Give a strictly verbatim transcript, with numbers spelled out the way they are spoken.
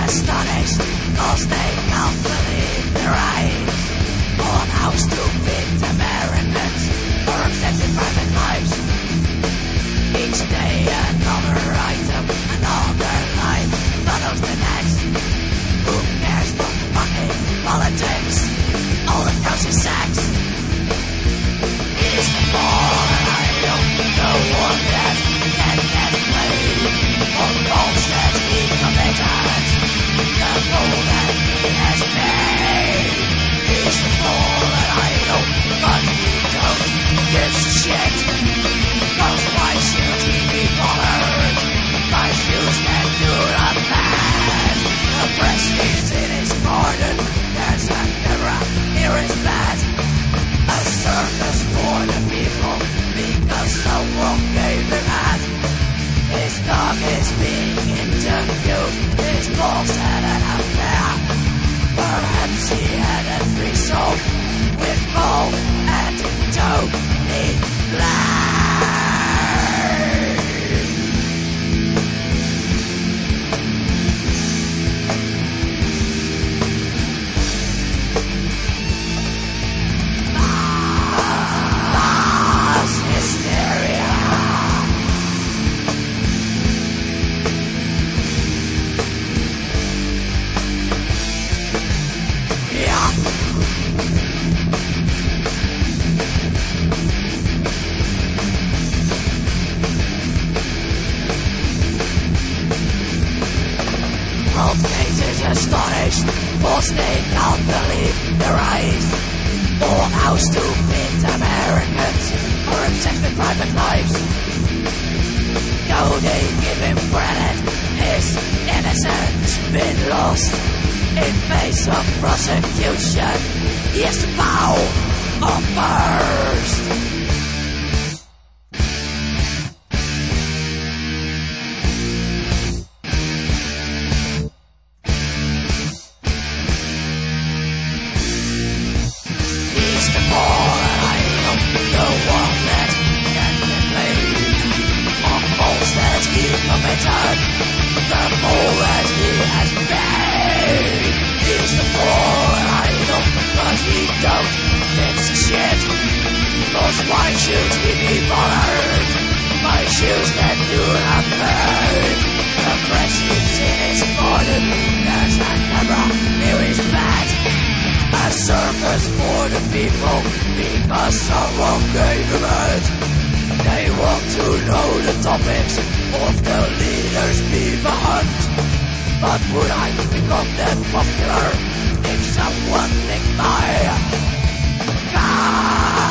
astonished, cause they can't believe their eyes on how stupid Americans are accepting private lives. Each day another item, another life follows the next. Who cares for money, politics, all the county sex? Is the more I don't know one that can get played on the balls that he committed, the fool that he has made. He's the fool that I know, but he don't give a shit. Cause why should he be bothered by views that do not bad? The press is in his garden, there's a camera near his bed. A circus for the people, because someone gave him hat. His dog is being interviewed, his balls had an affair. Perhaps he had a threesome with Bo and Tony Blair. Mass hysteria. Yeah. Both cases astonished, for they can't believe their eyes on how stupid Americans are obsessed with private lives. Though they give him credit, his innocence been lost. In face of prosecution, he has to bow or burst. He's the fool that I don't know what that can be played on balls that he committed, the fool that he has made. He's the fool that I know, but he don't gives a shit. Cause why should he be bothered by shoes that do not fit? The press is in his garden, there's a camera near his bed. A circus for the people, because someone gave him it. They want to know the topics of the leaders' beaver hunt. But would I become that popular if someone licked my car?